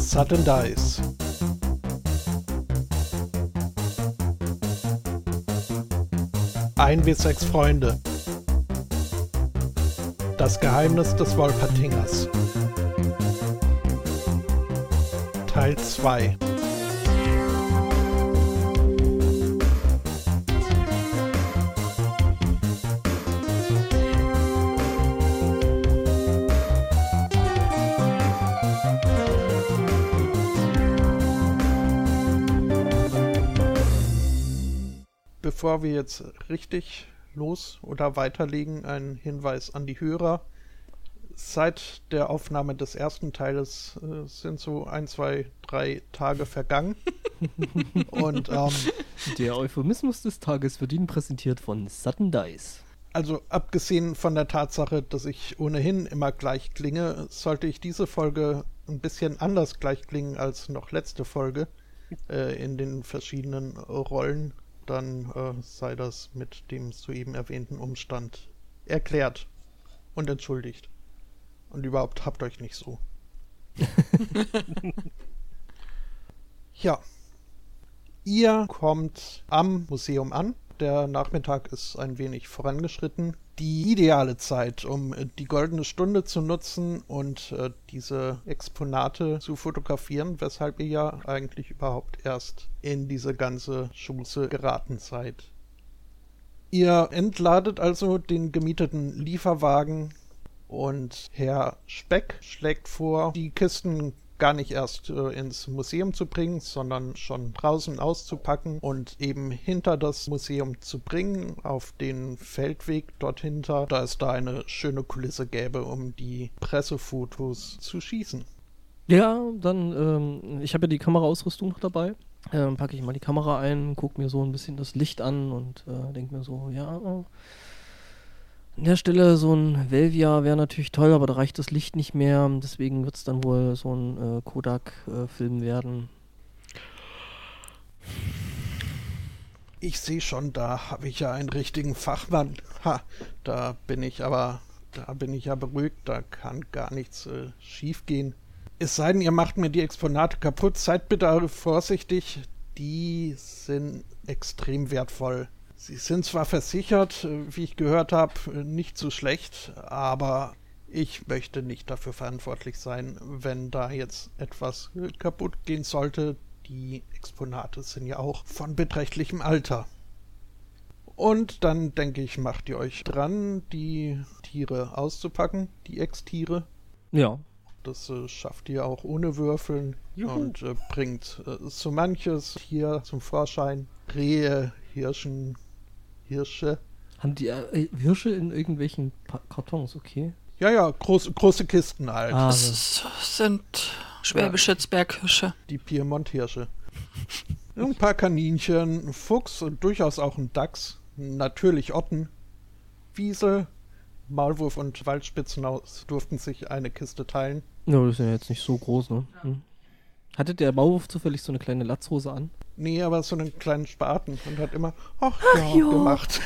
Sudden Dice. Ein bis 6 Freunde. Das Geheimnis des Wolpertingers. Teil 2. Bevor wir jetzt richtig los oder weiterlegen, ein Hinweis an die Hörer. Seit der Aufnahme des ersten Teiles sind so 1, 2, 3 Tage vergangen. Und der Euphemismus des Tages wird Ihnen präsentiert von Sudden Dice. Also abgesehen von der Tatsache, dass ich ohnehin immer gleich klinge, sollte ich diese Folge ein bisschen anders gleich klingen als noch letzte Folge in den verschiedenen Rollen. Dann sei das mit dem soeben erwähnten Umstand erklärt und entschuldigt. Und überhaupt habt euch nicht so. Ja. Ihr kommt am Museum an. Der Nachmittag ist ein wenig vorangeschritten. Die ideale Zeit, um die goldene Stunde zu nutzen und diese Exponate zu fotografieren, weshalb ihr ja eigentlich überhaupt erst in diese ganze Schuse geraten seid. Ihr entladet also den gemieteten Lieferwagen und Herr Speck schlägt vor, die Kisten gar nicht erst ins Museum zu bringen, sondern schon draußen auszupacken und eben hinter das Museum zu bringen, auf den Feldweg dort hinter, da es da eine schöne Kulisse gäbe, um die Pressefotos zu schießen. Ja, dann, ich habe ja die Kameraausrüstung noch dabei. Packe ich mal die Kamera ein, gucke mir so ein bisschen das Licht an und denke mir so, ja, an der Stelle so ein Velvia wäre natürlich toll, aber da reicht das Licht nicht mehr. Deswegen wird es dann wohl so ein Kodak-Film werden. Ich sehe schon, da habe ich ja einen richtigen Fachmann. Da bin ich ja beruhigt, da kann gar nichts schief gehen. Es sei denn, ihr macht mir die Exponate kaputt. Seid bitte vorsichtig, die sind extrem wertvoll. Sie sind zwar versichert, wie ich gehört habe, nicht so schlecht, aber ich möchte nicht dafür verantwortlich sein, wenn da jetzt etwas kaputt gehen sollte. Die Exponate sind ja auch von beträchtlichem Alter. Und dann, denke ich, macht ihr euch dran, die Tiere auszupacken, die Ex-Tiere. Ja. Das schafft ihr auch ohne Würfeln. Juhu. Und bringt so manches hier zum Vorschein. Rehe, Hirsche. Haben die Hirsche in irgendwelchen Kartons, okay? Ja, große Kisten halt. Das sind schwäbische Zwerghirsche. Die Piemont-Hirsche. Ein paar Kaninchen, ein Fuchs und durchaus auch ein Dachs. Natürlich Otten. Wiesel, Maulwurf und Waldspitzenmaus durften sich eine Kiste teilen. Ja, das ist ja jetzt nicht so groß, ne? Hm. Hatte der Maulwurf zufällig so eine kleine Latzhose an? Nee, aber so einen kleinen Spaten und hat immer ach ja gemacht.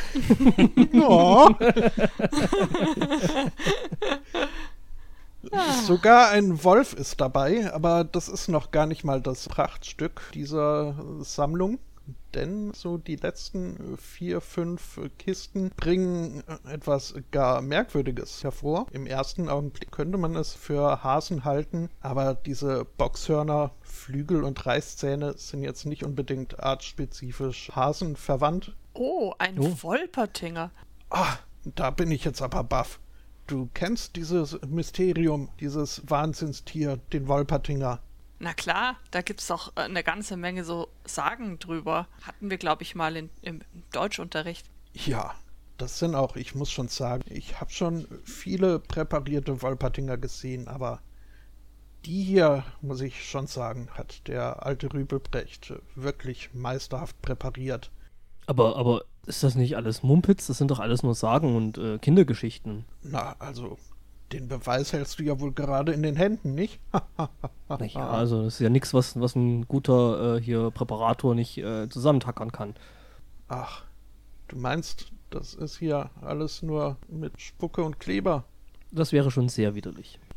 Sogar ein Wolf ist dabei, aber das ist noch gar nicht mal das Prachtstück dieser Sammlung. Denn so die letzten 4, 5 Kisten bringen etwas gar Merkwürdiges hervor. Im ersten Augenblick könnte man es für Hasen halten, aber diese Boxhörner, Flügel und Reißzähne sind jetzt nicht unbedingt artspezifisch Hasen verwandt. Oh, ein Wolpertinger. Da bin ich jetzt aber baff. Du kennst dieses Mysterium, dieses Wahnsinnstier, den Wolpertinger. Na klar, da gibt's doch eine ganze Menge so Sagen drüber. Hatten wir, glaube ich, mal im Deutschunterricht. Ja, das sind auch, ich muss schon sagen, ich habe schon viele präparierte Wolpertinger gesehen, aber die hier, muss ich schon sagen, hat der alte Rübelbrecht wirklich meisterhaft präpariert. Aber ist das nicht alles Mumpitz? Das sind doch alles nur Sagen und Kindergeschichten. Na, also, den Beweis hältst du ja wohl gerade in den Händen, nicht? Naja, also das ist ja nichts, was ein guter Präparator nicht zusammentackern kann. Ach, du meinst, das ist hier alles nur mit Spucke und Kleber? Das wäre schon sehr widerlich.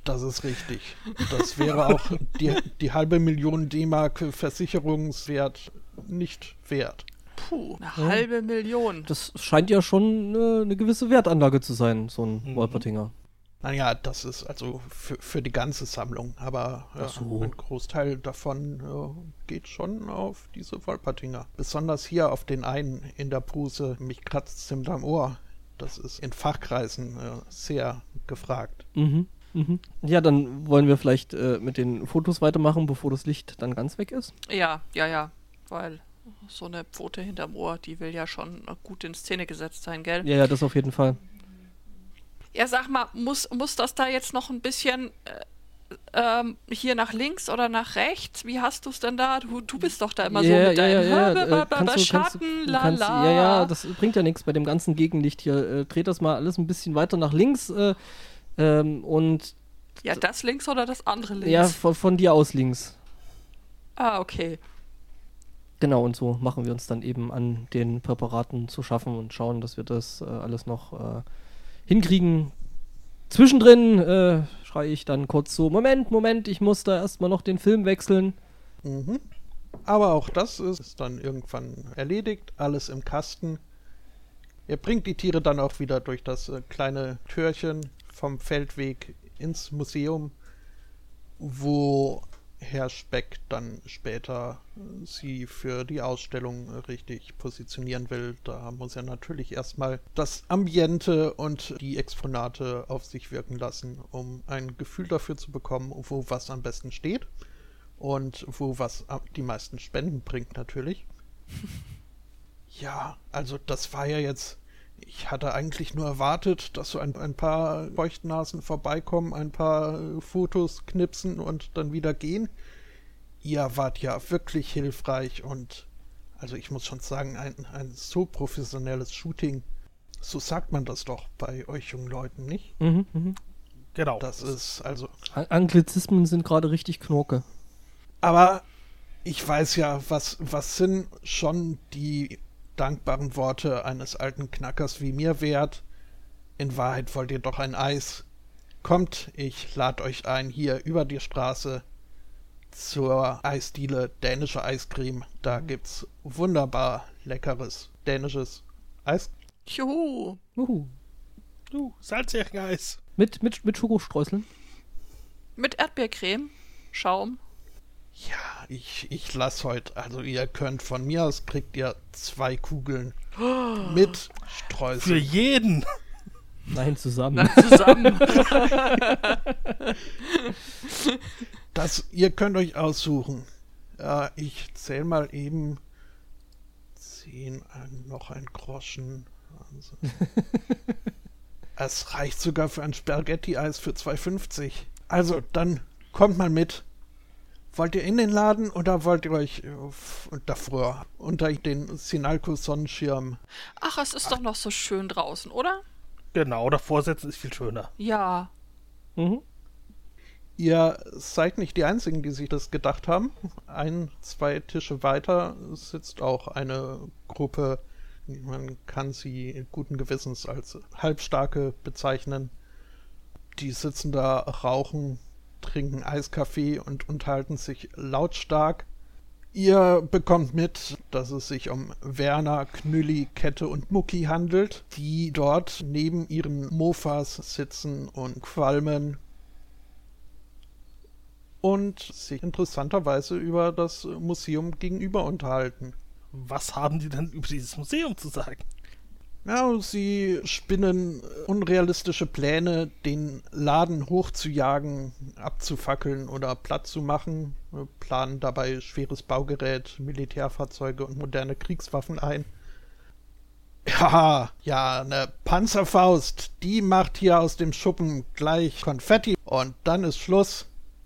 Das ist richtig. Das wäre auch die halbe Million D-Mark Versicherungswert nicht wert. Puh, eine halbe Million. Das scheint ja schon eine gewisse Wertanlage zu sein, so ein Wolpertinger. Naja, das ist also für die ganze Sammlung, aber ein Großteil davon geht schon auf diese Wolpertinger. Besonders hier auf den einen in der Bruse, mich kratzt es am Ohr. Das ist in Fachkreisen sehr gefragt. Ja, dann wollen wir vielleicht mit den Fotos weitermachen, bevor das Licht dann ganz weg ist. Ja, weil so eine Pfote hinterm Ohr, die will ja schon gut in Szene gesetzt sein, gell? Ja, das auf jeden Fall. Ja, sag mal, muss das da jetzt noch ein bisschen hier nach links oder nach rechts? Wie hast du es denn da? Du bist doch da immer so mit deinem Schatten, lala. Ja, das bringt ja nichts bei dem ganzen Gegenlicht hier. Dreht das mal alles ein bisschen weiter nach links und... Ja, das links oder das andere links? Ja, von dir aus links. Ah, okay. Genau, und so machen wir uns dann eben an den Präparaten zu schaffen und schauen, dass wir das alles noch hinkriegen. Zwischendrin schreie ich dann kurz so, Moment, ich muss da erstmal noch den Film wechseln. Aber auch das ist dann irgendwann erledigt, alles im Kasten. Ihr bringt die Tiere dann auch wieder durch das kleine Türchen vom Feldweg ins Museum, wo Herr Speck dann später sie für die Ausstellung richtig positionieren will. Da muss er natürlich erstmal das Ambiente und die Exponate auf sich wirken lassen, um ein Gefühl dafür zu bekommen, wo was am besten steht und wo was die meisten Spenden bringt natürlich. Ja, also das war ja jetzt... Ich hatte eigentlich nur erwartet, dass so ein paar Leuchtnasen vorbeikommen, ein paar Fotos knipsen und dann wieder gehen. Ihr wart ja wirklich hilfreich und also ich muss schon sagen, ein so professionelles Shooting, so sagt man das doch bei euch jungen Leuten, nicht? Genau. Das ist also... Anglizismen sind gerade richtig Knorke. Aber ich weiß ja, was sind schon die dankbaren Worte eines alten Knackers wie mir wert. In Wahrheit wollt ihr doch ein Eis. Kommt, ich lade euch ein hier über die Straße zur Eisdiele Dänische Eiscreme. Da gibt's wunderbar leckeres dänisches Eis. Juhu. Salzjägereis. Mit Schokostreuseln? Mit Erdbeercreme, Schaum. Ja, ich lass heute, also ihr könnt von mir aus, kriegt ihr 2 Kugeln mit Streusel. Für jeden. Nein, zusammen. Ihr könnt euch aussuchen. Ja, ich zähle mal eben 10, noch ein Groschen. Also. Es reicht sogar für ein Spaghetti-Eis für 2,50. Also, dann kommt mal mit. Wollt ihr in den Laden oder wollt ihr euch davor unter den Sinalco-Sonnenschirm? Ach, es ist doch noch so schön draußen, oder? Genau, davor sitzen ist viel schöner. Ja. Ihr seid nicht die Einzigen, die sich das gedacht haben. 2 Tische weiter sitzt auch eine Gruppe, man kann sie guten Gewissens als Halbstarke bezeichnen. Die sitzen da, rauchen, trinken Eiskaffee und unterhalten sich lautstark. Ihr bekommt mit, dass es sich um Werner, Knülli, Kette und Mucki handelt, die dort neben ihren Mofas sitzen und qualmen und sich interessanterweise über das Museum gegenüber unterhalten. Was haben die denn über dieses Museum zu sagen? Ja, sie spinnen unrealistische Pläne, den Laden hochzujagen, abzufackeln oder platt zu machen, planen dabei schweres Baugerät, Militärfahrzeuge und moderne Kriegswaffen ein. Ja, eine Panzerfaust, die macht hier aus dem Schuppen gleich Konfetti und dann ist Schluss.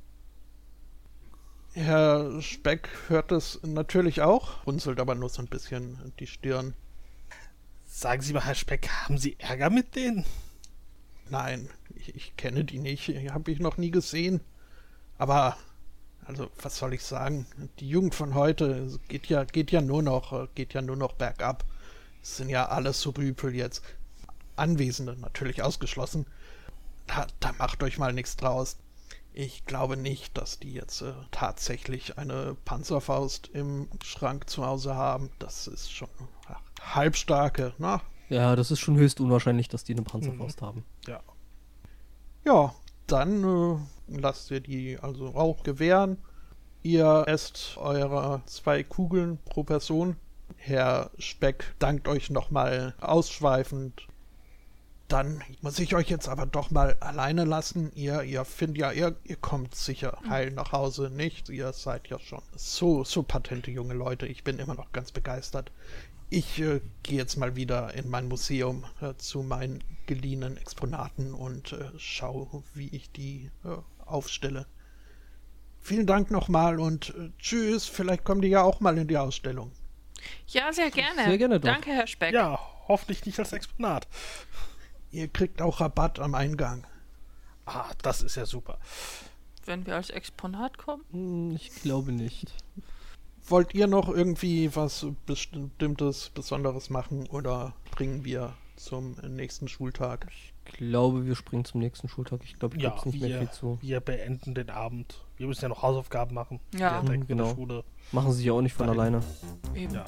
Herr Speck hört es natürlich auch, runzelt aber nur so ein bisschen die Stirn. Sagen Sie mal, Herr Speck, haben Sie Ärger mit denen? Nein, ich kenne die nicht, habe ich noch nie gesehen. Aber, also, was soll ich sagen? Die Jugend von heute geht ja nur noch bergab. Es sind ja alles so Rüpel jetzt. Anwesende natürlich ausgeschlossen. da macht euch mal nichts draus. Ich glaube nicht, dass die jetzt tatsächlich eine Panzerfaust im Schrank zu Hause haben. Das ist schon halbstarke, ne? Ja, das ist schon höchst unwahrscheinlich, dass die eine Panzerfaust haben. Ja. Ja, dann lasst ihr die also auch gewähren. Ihr esst eure 2 Kugeln pro Person. Herr Speck dankt euch nochmal ausschweifend. Dann muss ich euch jetzt aber doch mal alleine lassen. Ihr findet ja, ihr kommt sicher heil nach Hause, nicht? Ihr seid ja schon so patente junge Leute. Ich bin immer noch ganz begeistert. Ich gehe jetzt mal wieder in mein Museum zu meinen geliehenen Exponaten und schaue, wie ich die aufstelle. Vielen Dank nochmal und tschüss. Vielleicht kommen die ja auch mal in die Ausstellung. Ja, sehr gerne. Sehr gerne doch. Danke, Herr Speck. Ja, hoffentlich nicht als Exponat. Ihr kriegt auch Rabatt am Eingang. Ah, das ist ja super. Wenn wir als Exponat kommen? Ich glaube nicht. Wollt ihr noch irgendwie was Bestimmtes, Besonderes machen oder springen wir zum nächsten Schultag? Ich glaube, wir springen zum nächsten Schultag. Ich glaube, Ja, gibt's nicht mehr viel zu. wir beenden den Abend. Wir müssen ja noch Hausaufgaben machen. Ja. Direkt von Genau. der Schule. Machen sie ja auch nicht von Dahin. alleine. Eben. Ja.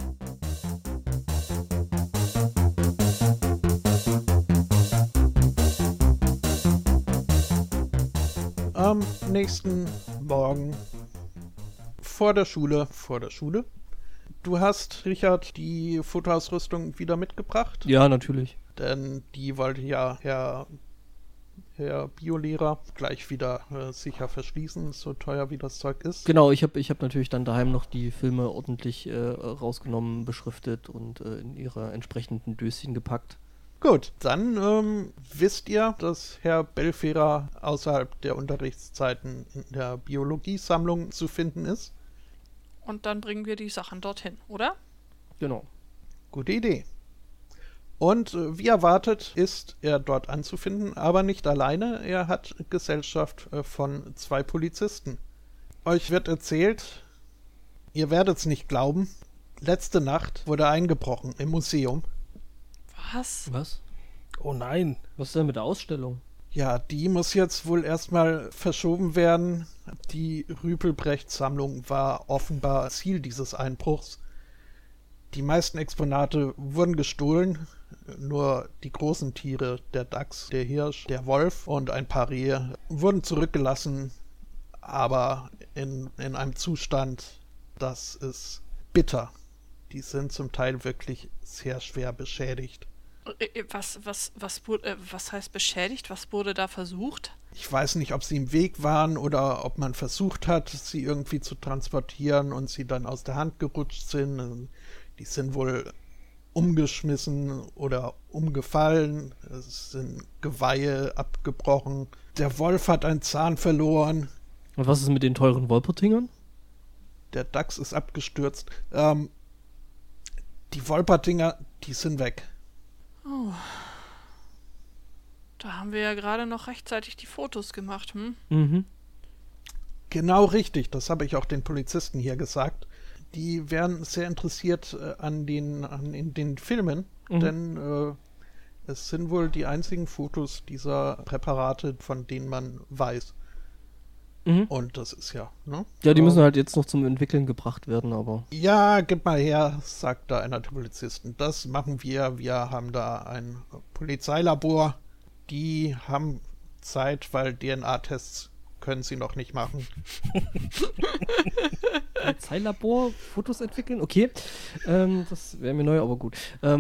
Am nächsten Morgen vor der Schule. Du hast, Richard, die Fotoausrüstung wieder mitgebracht, Ja, natürlich. denn die wollte ja Herr Biolehrer gleich wieder sicher verschließen, so teuer wie das Zeug ist. Genau, ich hab natürlich dann daheim noch die Filme ordentlich rausgenommen, beschriftet und in ihre entsprechenden Döschen gepackt. Gut, dann wisst ihr, dass Herr Belfehrer außerhalb der Unterrichtszeiten in der Biologiesammlung zu finden ist. Und dann bringen wir die Sachen dorthin, oder? Genau. Gute Idee. Und wie erwartet ist er dort anzufinden, aber nicht alleine. Er hat Gesellschaft von 2 Polizisten. Euch wird erzählt, ihr werdet es nicht glauben, letzte Nacht wurde eingebrochen im Museum. Was? Was? Oh nein. Was ist denn mit der Ausstellung? Ja, die muss jetzt wohl erstmal verschoben werden. Die Rüpelbrecht-Sammlung war offenbar Ziel dieses Einbruchs. Die meisten Exponate wurden gestohlen, nur die großen Tiere, der Dachs, der Hirsch, der Wolf und ein paar Rehe, wurden zurückgelassen, aber in einem Zustand, das ist bitter. Die sind zum Teil wirklich sehr schwer beschädigt. Was heißt beschädigt? Was wurde da versucht? Ich weiß nicht, ob sie im Weg waren oder ob man versucht hat, sie irgendwie zu transportieren und sie dann aus der Hand gerutscht sind. Die sind wohl umgeschmissen oder umgefallen. Es sind Geweihe abgebrochen. Der Wolf hat einen Zahn verloren. Und was ist mit den teuren Wolpertingern? Der Dachs ist abgestürzt. Die Wolpertinger, die sind weg. Oh. Da haben wir ja gerade noch rechtzeitig die Fotos gemacht, hm? Mhm. Genau richtig, das habe ich auch den Polizisten hier gesagt. Die wären sehr interessiert an den Filmen, denn es sind wohl die einzigen Fotos dieser Präparate, von denen man weiß. Mhm. Und das ist ja, ne? Ja, die müssen halt jetzt noch zum Entwickeln gebracht werden, aber... Ja, gib mal her, sagt da einer der Polizisten. Das machen wir. Wir haben da ein Polizeilabor. Die haben Zeit, weil DNA-Tests können sie noch nicht machen. Polizeilabor, Fotos entwickeln? Okay. Das wäre mir neu, aber gut.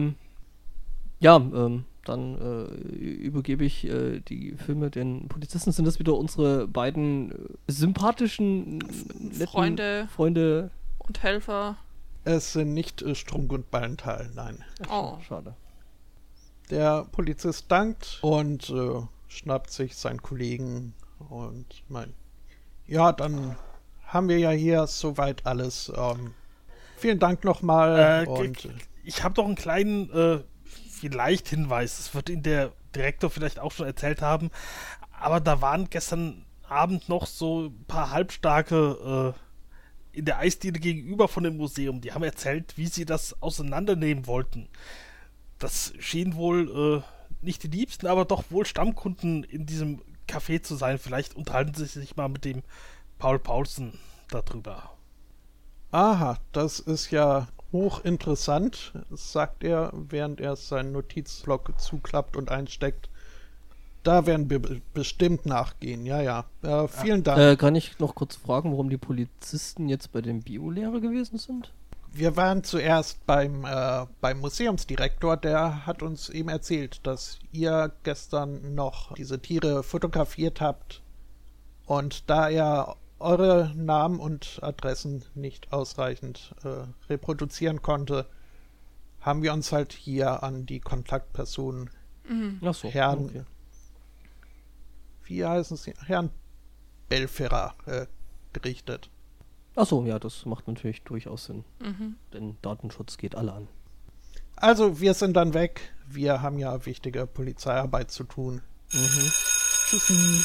Dann übergebe ich die Filme den Polizisten. Sind das wieder unsere beiden sympathischen, netten Freunde und Helfer? Es sind nicht Strunk und Ballenthal, nein. Oh. Schade. Der Polizist dankt und schnappt sich seinen Kollegen und meint, ja, dann haben wir ja hier soweit alles. Vielen Dank nochmal. Ich habe doch einen kleinen vielleicht Hinweis. Das wird Ihnen der Direktor vielleicht auch schon erzählt haben. Aber da waren gestern Abend noch so ein paar Halbstarke in der Eisdiele gegenüber von dem Museum. Die haben erzählt, wie sie das auseinandernehmen wollten. Das schien wohl nicht die Liebsten, aber doch wohl Stammkunden in diesem Café zu sein. Vielleicht unterhalten Sie sich mal mit dem Paul Paulsen darüber. Aha, das ist ja hochinteressant, sagt er, während er seinen Notizblock zuklappt und einsteckt. Da werden wir bestimmt nachgehen, ja. Vielen Dank. Kann ich noch kurz fragen, warum die Polizisten jetzt bei dem Biolehrer gewesen sind? Wir waren zuerst beim Museumsdirektor, der hat uns eben erzählt, dass ihr gestern noch diese Tiere fotografiert habt und da er eure Namen und Adressen nicht ausreichend reproduzieren konnte, haben wir uns halt hier an die Kontaktpersonen Herrn, okay. Wie heißen sie? Herrn Belferra gerichtet. Achso, ja, das macht natürlich durchaus Sinn. Denn Datenschutz geht alle an. Also, wir sind dann weg. Wir haben ja wichtige Polizeiarbeit zu tun. Tschüssi.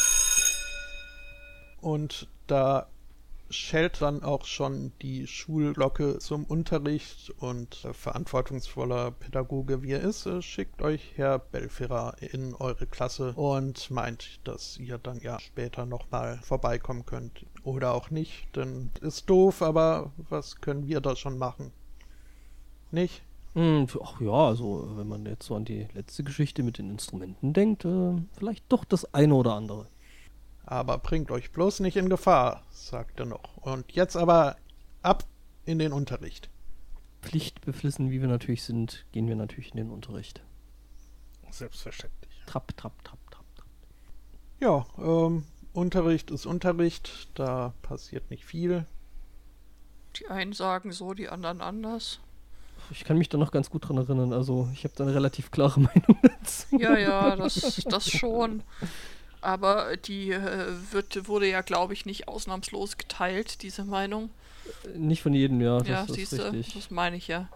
Und da schellt dann auch schon die Schulglocke zum Unterricht und verantwortungsvoller Pädagoge, wie er ist, schickt euch Herr Belferra in eure Klasse und meint, dass ihr dann ja später nochmal vorbeikommen könnt. Oder auch nicht, denn ist doof, aber was können wir da schon machen? Nicht? Ach ja, also wenn man jetzt so an die letzte Geschichte mit den Instrumenten denkt, vielleicht doch das eine oder andere. Aber bringt euch bloß nicht in Gefahr, sagt er noch. Und jetzt aber ab in den Unterricht. Pflichtbeflissen, wie wir natürlich sind, gehen wir natürlich in den Unterricht. Selbstverständlich. Trapp, trapp, trapp, trapp, trapp. Ja, Unterricht ist Unterricht, da passiert nicht viel. Die einen sagen so, die anderen anders. Ich kann mich da noch ganz gut dran erinnern, also ich habe da eine relativ klare Meinung dazu. Ja, das schon. Aber die wurde ja, glaube ich, nicht ausnahmslos geteilt, diese Meinung. Nicht von jedem, ja, Ja, das ist siehste, richtig. das meine ich ja.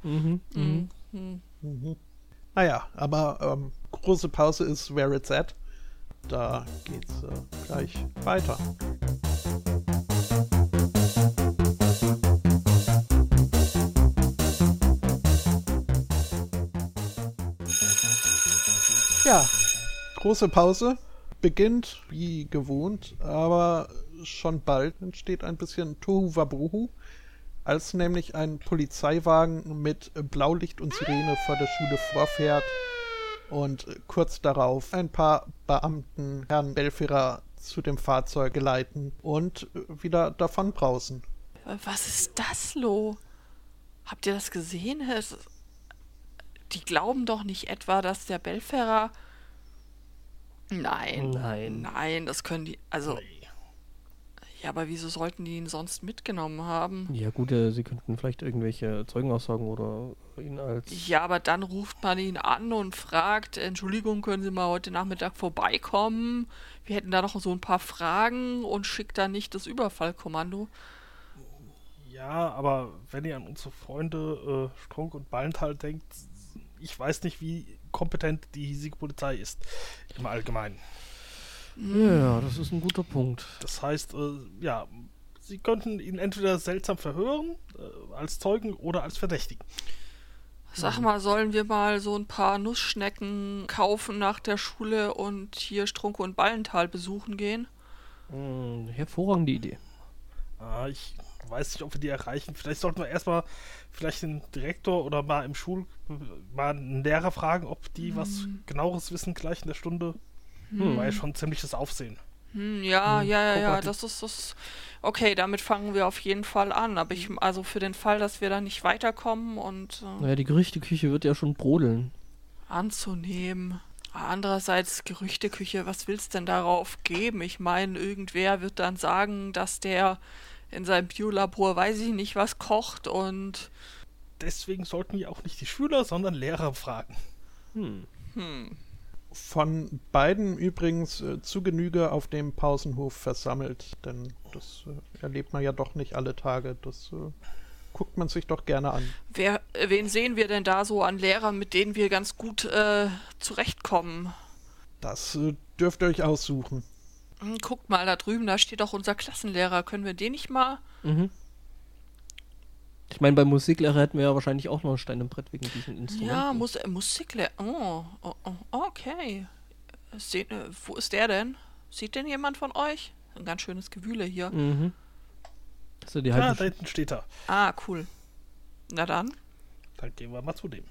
Naja, aber große Pause ist Where It's At. Da geht's gleich weiter. Ja, große Pause. Beginnt wie gewohnt, aber schon bald entsteht ein bisschen Tohuwabohu, als nämlich ein Polizeiwagen mit Blaulicht und Sirene vor der Schule vorfährt und kurz darauf ein paar Beamten Herrn Belferra zu dem Fahrzeug geleiten und wieder davon brausen. Was ist das, Lo? Habt ihr das gesehen? Die glauben doch nicht etwa, dass der Belferra... Nein, das können die... Also... Ja, aber wieso sollten die ihn sonst mitgenommen haben? Ja gut, sie könnten vielleicht irgendwelche Zeugenaussagen oder ihn als... Ja, aber dann ruft man ihn an und fragt, Entschuldigung, können Sie mal heute Nachmittag vorbeikommen? Wir hätten da noch so ein paar Fragen und schickt dann nicht das Überfallkommando. Ja, aber wenn ihr an unsere Freunde Strunk und Ballenthal denkt, ich weiß nicht, wie kompetent die hiesige Polizei ist im Allgemeinen. Ja, das ist ein guter Punkt. Das heißt, ja, sie könnten ihn entweder seltsam verhören, als Zeugen oder als Verdächtigen. Sag mal, sollen wir mal so ein paar Nussschnecken kaufen nach der Schule und hier Strunke und Ballenthal besuchen gehen? Hervorragende Idee. Ich weiß nicht, ob wir die erreichen. Vielleicht sollten wir erstmal vielleicht den Direktor oder mal mal einen Lehrer fragen, ob die was Genaueres wissen gleich in der Stunde. War ja schon ziemliches Aufsehen. Ja, das ist... Okay, damit fangen wir auf jeden Fall an. Aber also für den Fall, dass wir da nicht weiterkommen und... Naja, die Gerüchteküche wird ja schon brodeln. Anzunehmen. Andererseits, Gerüchteküche, was will's denn darauf geben? Ich meine, irgendwer wird dann sagen, dass der in seinem Biolabor, weiß ich nicht, was kocht und... Deswegen sollten wir auch nicht die Schüler, sondern Lehrer fragen. Von beiden übrigens zu Genüge auf dem Pausenhof versammelt, denn das erlebt man ja doch nicht alle Tage. Das guckt man sich doch gerne an. Wen sehen wir denn da so an Lehrern, mit denen wir ganz gut zurechtkommen? Das dürft ihr euch aussuchen. Guckt mal da drüben, da steht doch unser Klassenlehrer. Können wir den nicht mal... Ich meine, beim Musiklehrer hätten wir ja wahrscheinlich auch noch einen Stein im Brett wegen diesen Instrumenten. Ja, Musiklehrer. Oh, okay. Wo ist der denn? Sieht denn jemand von euch? Ein ganz schönes Gewühle hier. Mhm. Das ist da hinten steht er. Ah, cool. Na dann. Dann gehen wir mal zu dem.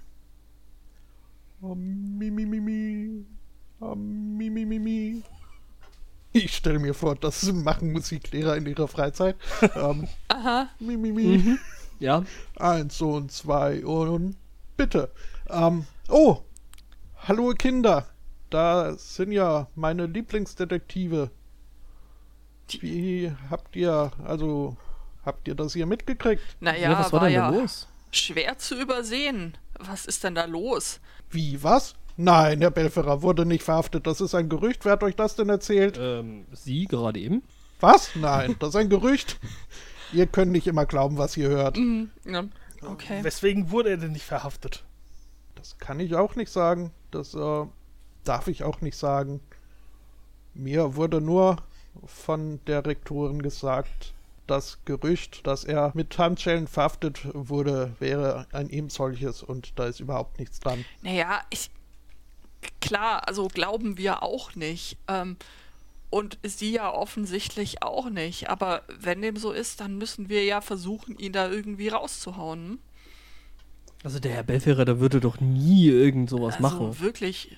Ich stelle mir vor, das machen Musiklehrer in ihrer Freizeit. Aha. Mhm. Ja. 1 und 2 und bitte. Oh, hallo Kinder. Da sind ja meine Lieblingsdetektive. Wie habt ihr das hier mitgekriegt? Naja, was war denn da los? Schwer zu übersehen. Was ist denn da los? Wie, was? Nein, Herr Belferer wurde nicht verhaftet. Das ist ein Gerücht. Wer hat euch das denn erzählt? Sie gerade eben? Was? Nein, das ist ein Gerücht. Ihr könnt nicht immer glauben, was ihr hört. Ja, okay. Weswegen wurde er denn nicht verhaftet? Das kann ich auch nicht sagen. Das darf ich auch nicht sagen. Mir wurde nur von der Rektorin gesagt, das Gerücht, dass er mit Handschellen verhaftet wurde, wäre ein eben solches und da ist überhaupt nichts dran. Naja, klar, also glauben wir auch nicht. Und sie ja offensichtlich auch nicht. Aber wenn dem so ist, dann müssen wir ja versuchen, ihn da irgendwie rauszuhauen. Hm? Also der Herr Belferer, der würde doch nie irgend sowas Also machen. wirklich.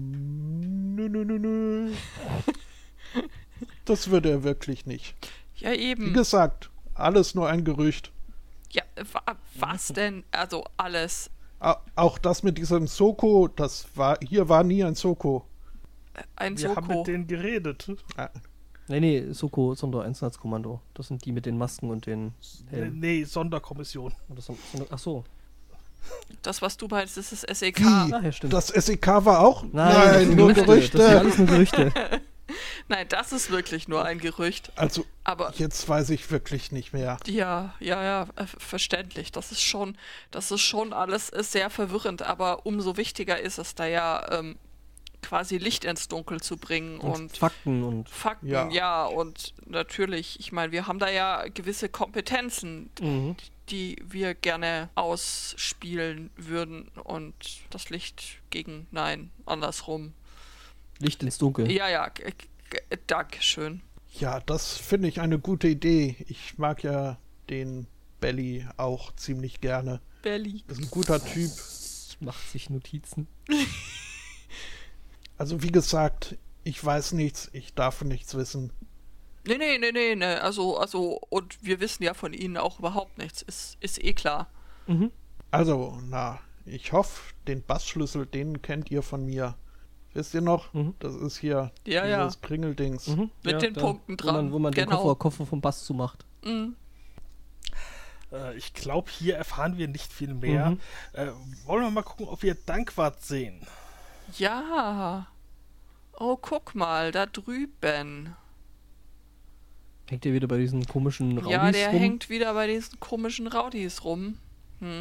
Nö. Das würde er wirklich nicht. Ja, eben. Wie gesagt, alles nur ein Gerücht. Ja, was denn? Also alles. Auch das mit diesem Soko, hier war nie ein Soko. Ein Wir haben Soko. mit denen geredet. Nee, Soko, Sondereinsatzkommando. Das sind die mit den Masken und den Helmen. Nee, Sonderkommission. Ach so. Das, was du meinst, ist das SEK. Wie? Ach ja, stimmt. Das SEK war auch? Nein, nur Das sind Gerüchte. alles nur Gerüchte. Nein, das ist wirklich nur ein Gerücht. Also, Aber jetzt weiß ich wirklich nicht mehr. ja, verständlich. Das ist schon alles sehr verwirrend, aber umso wichtiger ist es, da ja quasi Licht ins Dunkel zu bringen und Fakten und Fakten, Ja. ja, und natürlich, ich meine, wir haben da ja gewisse Kompetenzen, die wir gerne ausspielen würden und das Licht andersrum. Licht ins Dunkel. Ja, Dankeschön. Ja, das finde ich eine gute Idee. Ich mag ja den Belly auch ziemlich gerne. Belly. Ist ein guter Typ. Macht sich Notizen. Also wie gesagt, ich weiß nichts, ich darf nichts wissen. Nee. Also, und wir wissen ja von Ihnen auch überhaupt nichts. Ist eh klar. Mhm. Also, ich hoffe, den Bassschlüssel, den kennt ihr von mir. Wisst ihr noch? Mhm. Das ist hier Ja. dieses Kringeldings. Mhm. Mit den Punkten dran. Wo man genau. den Koffer vom Bass zumacht. Mhm. Ich glaube, hier erfahren wir nicht viel mehr. Wollen wir mal gucken, ob wir Dankwart sehen? Ja. Oh, guck mal, da drüben. Hängt ihr wieder bei diesen komischen Raudis Ja, der rum? hängt wieder bei diesen komischen Raudis rum. Wie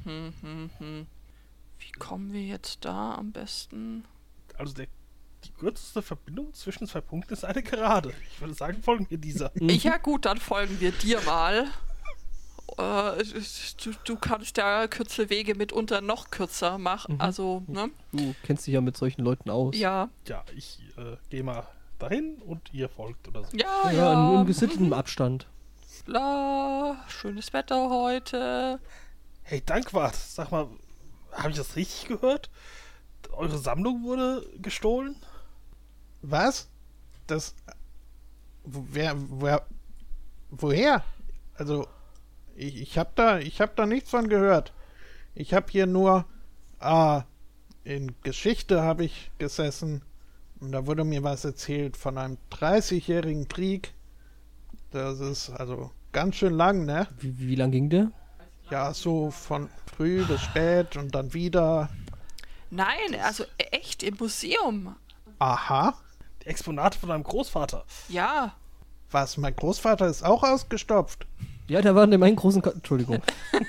kommen wir jetzt da am besten? Also die kürzeste Verbindung zwischen zwei Punkten ist eine Gerade. Ich würde sagen, folgen wir dieser. Ja gut, dann folgen wir dir mal. Du kannst ja kürze Wege mitunter noch kürzer machen. Also, ne? Du kennst dich ja mit solchen Leuten aus. Ja. Ja, ich gehe mal dahin und ihr folgt oder so. Ja, in gesittetem Abstand. Schönes Wetter heute. Hey, Dankwart, sag mal, habe ich das richtig gehört? Eure Sammlung wurde gestohlen? Was? Woher? Also, ich hab da nichts von gehört. Ich hab hier nur, in Geschichte habe ich gesessen und da wurde mir was erzählt von einem 30-jährigen Krieg. Das ist also ganz schön lang, ne? Wie lang ging der? Ja, so von früh bis spät und dann wieder. Nein, also echt im Museum. Aha. Die Exponate von deinem Großvater. Ja. Was, mein Großvater ist auch ausgestopft? Ja, der war in dem einen großen... Entschuldigung.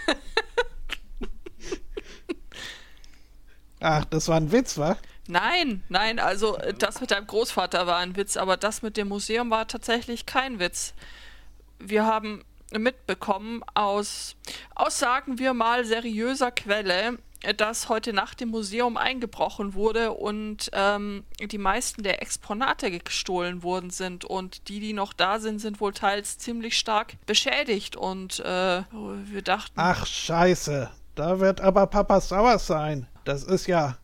Ach, das war ein Witz, wa? Nein, also das mit deinem Großvater war ein Witz, aber das mit dem Museum war tatsächlich kein Witz. Wir haben mitbekommen aus, sagen wir mal, seriöser Quelle, dass heute Nacht im Museum eingebrochen wurde und die meisten der Exponate gestohlen worden sind. Und die noch da sind, sind wohl teils ziemlich stark beschädigt. Und wir dachten... Ach, scheiße. Da wird aber Papa sauer sein. Das ist ja...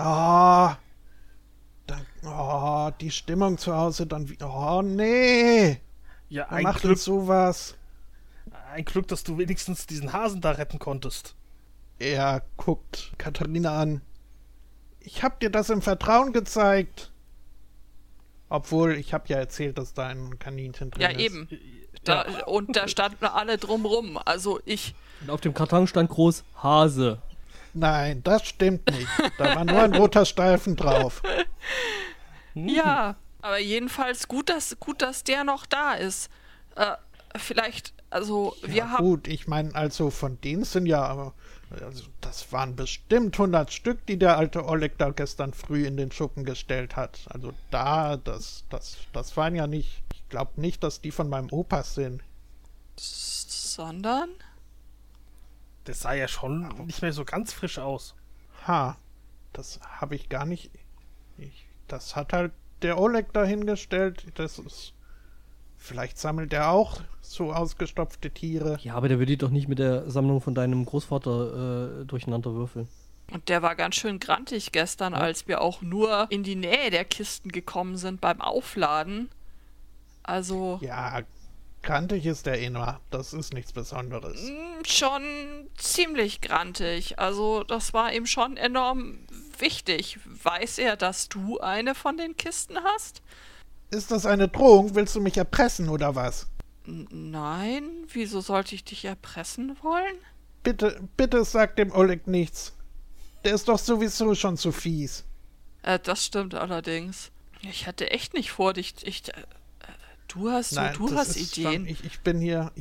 die Stimmung zu Hause dann... nee. Ja, Wer macht denn sowas? Ein Glück, dass du wenigstens diesen Hasen da retten konntest. Er guckt Katharina an. Ich hab dir das im Vertrauen gezeigt. Obwohl, ich hab ja erzählt, dass da ein Kaninchen drin ist. Ja, eben. Und da standen alle drumrum. Also ich... Und auf dem Karton stand groß Hase. Nein, das stimmt nicht. Da war nur ein roter Streifen drauf. Ja, aber jedenfalls gut, dass der noch da ist. Vielleicht, also wir haben... Gut, ich meine, also von denen sind ja... Also das waren bestimmt 100 Stück, die der alte Oleg da gestern früh in den Schuppen gestellt hat. Also das waren ja nicht... Ich glaube nicht, dass die von meinem Opa sind. Sondern? Das sah ja schon nicht mehr so ganz frisch aus. Das habe ich gar nicht... Das hat halt der Oleg dahingestellt. Das ist... Vielleicht sammelt er auch so ausgestopfte Tiere. Ja, aber der würde die doch nicht mit der Sammlung von deinem Großvater durcheinander würfeln. Und der war ganz schön grantig gestern, als wir auch nur in die Nähe der Kisten gekommen sind beim Aufladen. Also... Ja, grantig ist der nur. Das ist nichts Besonderes. Schon ziemlich grantig. Also das war ihm schon enorm wichtig. Weiß er, dass du eine von den Kisten hast? Ist das eine Drohung? Willst du mich erpressen oder was? Nein, wieso sollte ich dich erpressen wollen? Bitte sag dem Oleg nichts. Der ist doch sowieso schon zu fies. Das stimmt allerdings. Ich hatte echt nicht vor, dich... du hast Ideen. Ich bin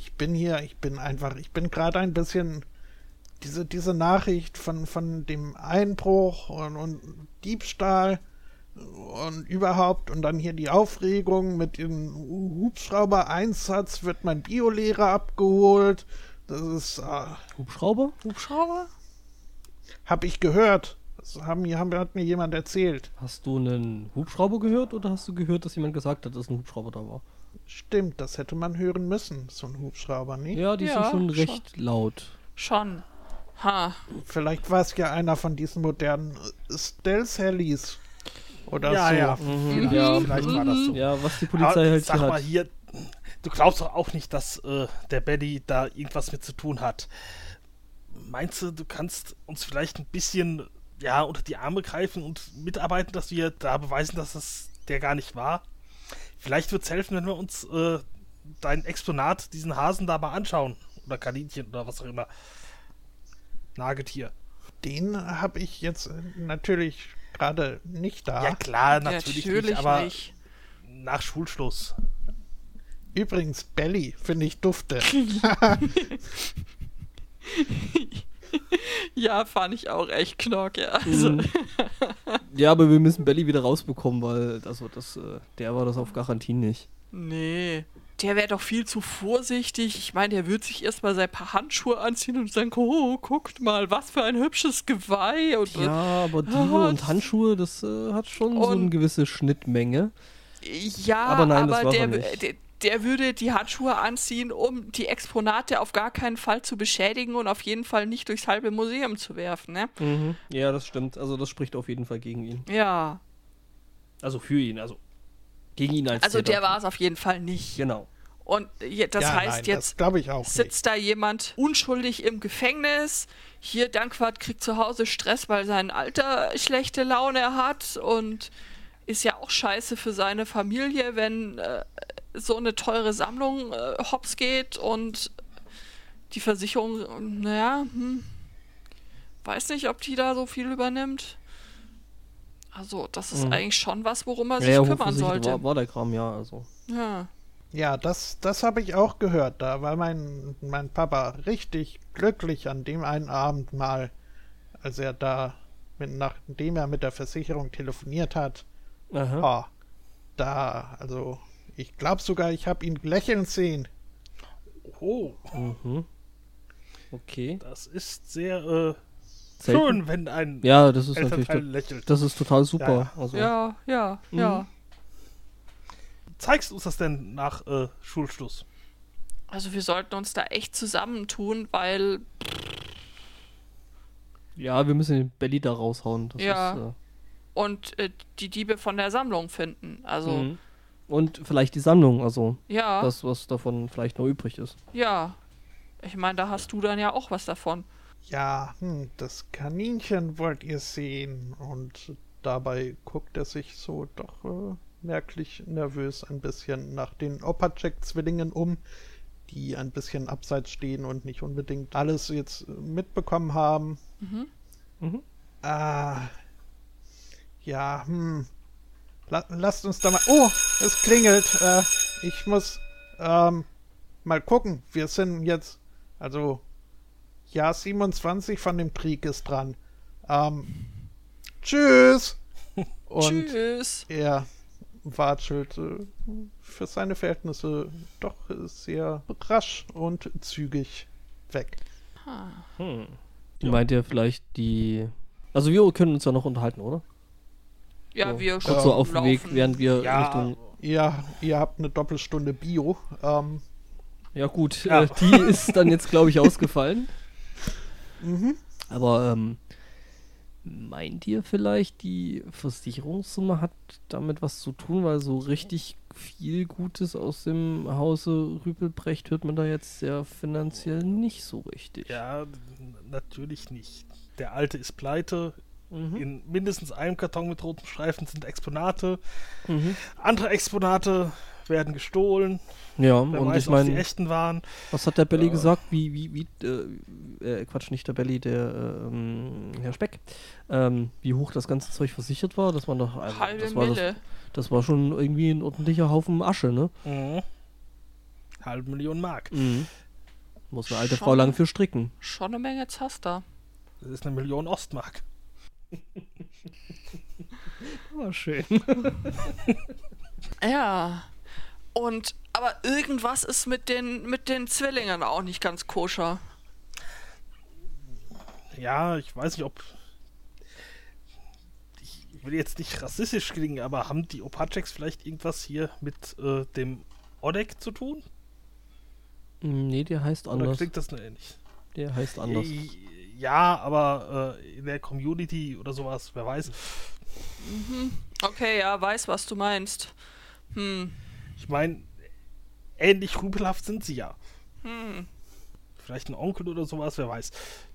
gerade ein bisschen... Diese Nachricht von dem Einbruch und Diebstahl... Und überhaupt, und dann hier die Aufregung mit dem Hubschrauber-Einsatz, wird mein Biolehrer abgeholt. Das ist... Hubschrauber? Hab ich gehört. Das hat mir jemand erzählt. Hast du einen Hubschrauber gehört oder hast du gehört, dass jemand gesagt hat, dass ein Hubschrauber da war? Stimmt, das hätte man hören müssen, so ein Hubschrauber, nicht? Ja, die sind schon recht laut. Schon. Vielleicht war es ja einer von diesen modernen Stealth-Helis. Oder ja, so. Ja, vielleicht war das so. Ja, was die Polizei halt sag mal hier, du glaubst doch auch nicht, dass der Belly da irgendwas mit zu tun hat. Meinst du, du kannst uns vielleicht ein bisschen unter die Arme greifen und mitarbeiten, dass wir da beweisen, dass das der gar nicht war? Vielleicht wird es helfen, wenn wir uns dein Exponat, diesen Hasen da mal anschauen. Oder Kaninchen oder was auch immer. Nagetier. Den habe ich jetzt natürlich gerade nicht da. Ja klar, natürlich nicht, aber nicht. Nach Schulschluss. Übrigens, Belly finde ich dufte. Ja, fand ich auch echt knorke. Also. Ja, aber wir müssen Belly wieder rausbekommen, weil der war das auf Garantie nicht. Nee. Der wäre doch viel zu vorsichtig. Ich meine, der würde sich erstmal sein paar Handschuhe anziehen und sagen, oh, guckt mal, was für ein hübsches Geweih. Und, ja, aber Diebe und Handschuhe, das hat schon so eine gewisse Schnittmenge. Ja, aber nein, aber das war nicht. Der würde die Handschuhe anziehen, um die Exponate auf gar keinen Fall zu beschädigen und auf jeden Fall nicht durchs halbe Museum zu werfen, ne? Mhm. Ja, das stimmt. Also das spricht auf jeden Fall gegen ihn. Ja. Also für ihn, also gegen ihn als Also Täter. Der war es auf jeden Fall nicht. Genau. Und das heißt, nein, jetzt das sitzt da jemand unschuldig im Gefängnis. Hier, Dankwart kriegt zu Hause Stress, weil sein Alter schlechte Laune hat und ist ja auch scheiße für seine Familie, wenn so eine teure Sammlung hops geht und die Versicherung, weiß nicht, ob die da so viel übernimmt. Also, das ist eigentlich schon was, worum man sich kümmern sollte. War der Kram, ja, also. Ja. Ja, das habe ich auch gehört. Da war mein Papa richtig glücklich an dem einen Abend mal, als er da, nachdem er mit der Versicherung telefoniert hat. Aha. Also, ich glaube sogar, ich habe ihn lächeln sehen. Oh. Mhm. Okay. Das ist sehr schön, wenn ein ja, das ist Elternteil natürlich lächelt. Das ist total super. Ja. Also, Ja. Zeigst du uns das denn nach Schulschluss? Also wir sollten uns da echt zusammentun, weil ja, wir müssen den Belly da raushauen. Das ist, und die Diebe von der Sammlung finden. Also und vielleicht die Sammlung, also ja, das, was davon vielleicht noch übrig ist. ja. Ich meine, da hast du dann ja auch was davon. Ja, das Kaninchen wollt ihr sehen. Und dabei guckt er sich so doch merklich nervös ein bisschen nach den Opacek-Zwillingen um, die ein bisschen abseits stehen und nicht unbedingt alles jetzt mitbekommen haben. Ja, lasst uns da mal... Oh, es klingelt. Ich muss mal gucken. Wir sind jetzt... Also, Jahr 27 von dem Krieg ist dran. Tschüss! Und Tschüss! er watschelt für seine Verhältnisse doch sehr rasch und zügig weg. Meint ihr vielleicht die... Also wir können uns ja noch unterhalten, oder? Ja, so, wir kurz so auf dem laufen. Weg, während wir Ja. Richtung... Ja, ihr habt eine Doppelstunde Bio. Ja gut, Ja. die ist dann jetzt, glaube ich, ausgefallen. Aber meint ihr vielleicht, die Versicherungssumme hat damit was zu tun? Weil so richtig viel Gutes aus dem Hause Rüpelbrecht hört man da jetzt ja finanziell nicht so richtig. Ja, natürlich nicht. Der Alte ist pleite. In mindestens einem Karton mit roten Streifen sind Exponate. Andere Exponate werden gestohlen. Ja, Wer und weiß, ich ob es die meine, echten waren. was hat der Belly gesagt? Quatsch, nicht der Belly, der Herr Speck. Wie hoch das ganze Zeug versichert war, das war doch Halbe Mille. Das war schon irgendwie ein ordentlicher Haufen Asche, ne? Halbe Million Mark. Muss eine alte Schon. Frau lang für stricken. Schon eine Menge Zaster. Das ist 1 Million Ostmark. Oh, schön. Ja. Aber irgendwas ist mit den Zwillingen auch nicht ganz koscher. Ja, ich weiß nicht, ob... Ich will jetzt nicht rassistisch klingen, aber haben die Opaceks vielleicht irgendwas hier mit dem Odek zu tun? Nee, der heißt Oder anders. klingt das nur ähnlich? Der heißt anders. Ja, aber in der Community oder sowas, wer weiß. Okay, ja, weiß, was du meinst. Ich meine, ähnlich rüpelhaft sind sie ja. Vielleicht ein Onkel oder sowas, wer weiß.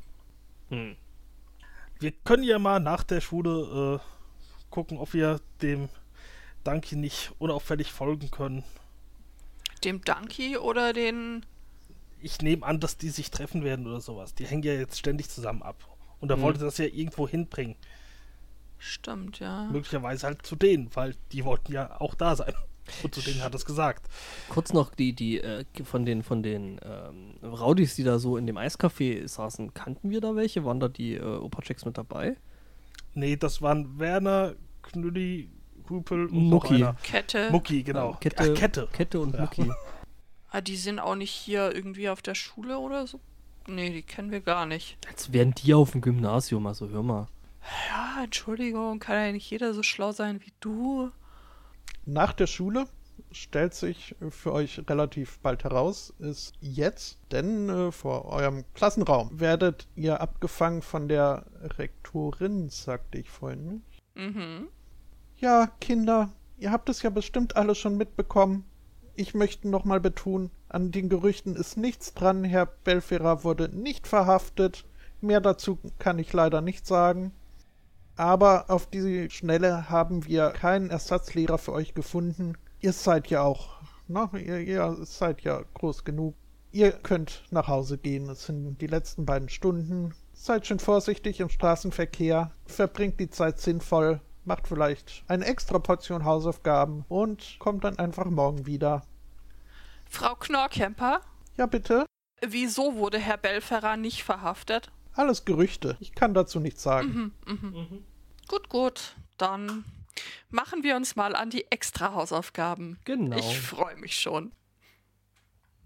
Wir können ja mal nach der Schule gucken, ob wir dem Danke nicht unauffällig folgen können. Dem Donkey oder den... Ich nehme an, dass die sich treffen werden oder sowas. Die hängen ja jetzt ständig zusammen ab. Und er wollte das ja irgendwo hinbringen. Stimmt, ja. Möglicherweise halt zu denen, weil die wollten ja auch da sein. Und zu denen hat er es gesagt. Kurz noch die von den Raudis, die da so in dem Eiscafé saßen, kannten wir da welche? Waren da die Opaceks mit dabei? Nee, das waren Werner, Knülli, Rüpel und Mucki. noch einer. Kette. Mucki, genau. Kette, Kette. Kette und Ja. Mucki. Die sind auch nicht hier irgendwie auf der Schule oder so? Nee, die kennen wir gar nicht. Als wären die auf dem Gymnasium, also hör mal. Ja, Entschuldigung, kann ja nicht jeder so schlau sein wie du. Nach der Schule stellt sich für euch relativ bald heraus, ist jetzt, denn vor eurem Klassenraum werdet ihr abgefangen von der Rektorin, sagte ich vorhin. Ja, Kinder, ihr habt es ja bestimmt alle schon mitbekommen. Ich möchte nochmal betonen, an den Gerüchten ist nichts dran. Herr Belferra wurde nicht verhaftet. Mehr dazu kann ich leider nicht sagen. Aber auf die Schnelle haben wir keinen Ersatzlehrer für euch gefunden. Ihr seid ja auch, ihr seid ja groß genug. Ihr könnt nach Hause gehen. Es sind die letzten beiden Stunden. Seid schön vorsichtig im Straßenverkehr. Verbringt die Zeit sinnvoll. Macht vielleicht eine extra Portion Hausaufgaben und kommt dann einfach morgen wieder. Frau Knorrkemper, Ja, bitte? wieso wurde Herr Belferra nicht verhaftet? Alles Gerüchte. Ich kann dazu nichts sagen. Gut, dann machen wir uns mal an die Extra-Hausaufgaben. Genau. Ich freue mich schon.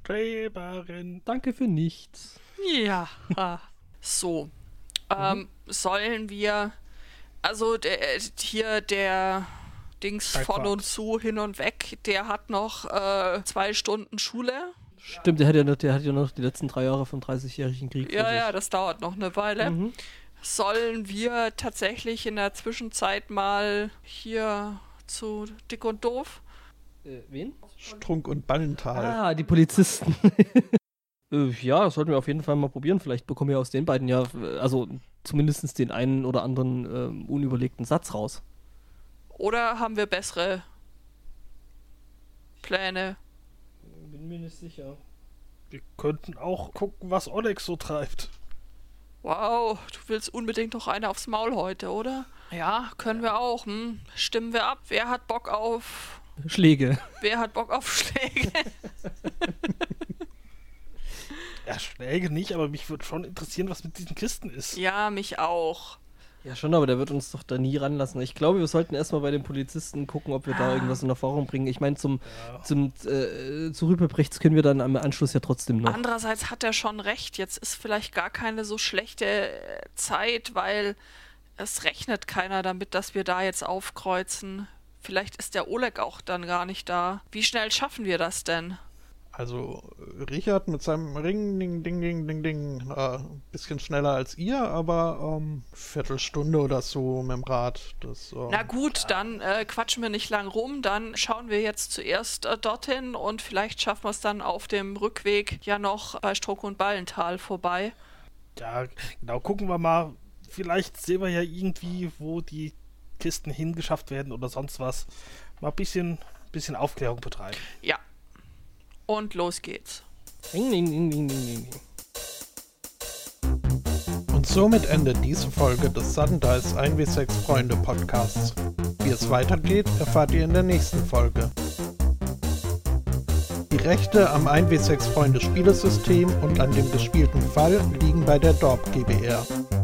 Streberin. Danke für nichts. Ja. So. Sollen wir... Also der Dings von und zu, hin und weg, der hat noch 2 Stunden Schule. Stimmt, der hat ja noch die letzten 3 Jahre vom 30-jährigen Krieg. Ja, das dauert noch eine Weile. Sollen wir tatsächlich in der Zwischenzeit mal hier zu Dick und Doof? Wen? Strunk und Ballental. Die Polizisten. Ja, das sollten wir auf jeden Fall mal probieren. Vielleicht bekommen wir aus den beiden ja, also zumindest den einen oder anderen unüberlegten Satz raus. Oder haben wir bessere Pläne? Bin mir nicht sicher. Wir könnten auch gucken, was Onyx so treibt. Wow, du willst unbedingt noch eine aufs Maul heute, oder? Ja, können wir auch. Stimmen wir ab. Wer hat Bock auf... Schläge. Wer hat Bock auf Schläge? Ja, Schläge nicht, aber mich würde schon interessieren, was mit diesen Kisten ist. Ja, mich auch. Ja, schon, aber der wird uns doch da nie ranlassen. Ich glaube, wir sollten erstmal bei den Polizisten gucken, ob wir da irgendwas in Erfahrung bringen. Ich meine, zu Rüpelbrechts können wir dann am Anschluss ja trotzdem noch. Andererseits hat er schon recht. Jetzt ist vielleicht gar keine so schlechte Zeit, weil es rechnet keiner damit, dass wir da jetzt aufkreuzen. Vielleicht ist der Oleg auch dann gar nicht da. Wie schnell schaffen wir das denn? Also Richard mit seinem Ring, ding, bisschen schneller als ihr, aber Viertelstunde oder so mit dem Rad. Na gut, dann quatschen wir nicht lang rum, dann schauen wir jetzt zuerst dorthin und vielleicht schaffen wir es dann auf dem Rückweg ja noch bei Strunk und Ballental vorbei. Ja, genau, gucken wir mal. Vielleicht sehen wir ja irgendwie, wo die Kisten hingeschafft werden oder sonst was. Mal ein bisschen Aufklärung betreiben. Ja. Und los geht's. Ding, ding, ding, ding, ding, ding. Und somit endet diese Folge des Sudden Dice 1W6 Freunde Podcasts. Wie es weitergeht, erfahrt ihr in der nächsten Folge. Die Rechte am 1W6 Freunde Spielesystem und an dem gespielten Fall liegen bei der Dorp GbR.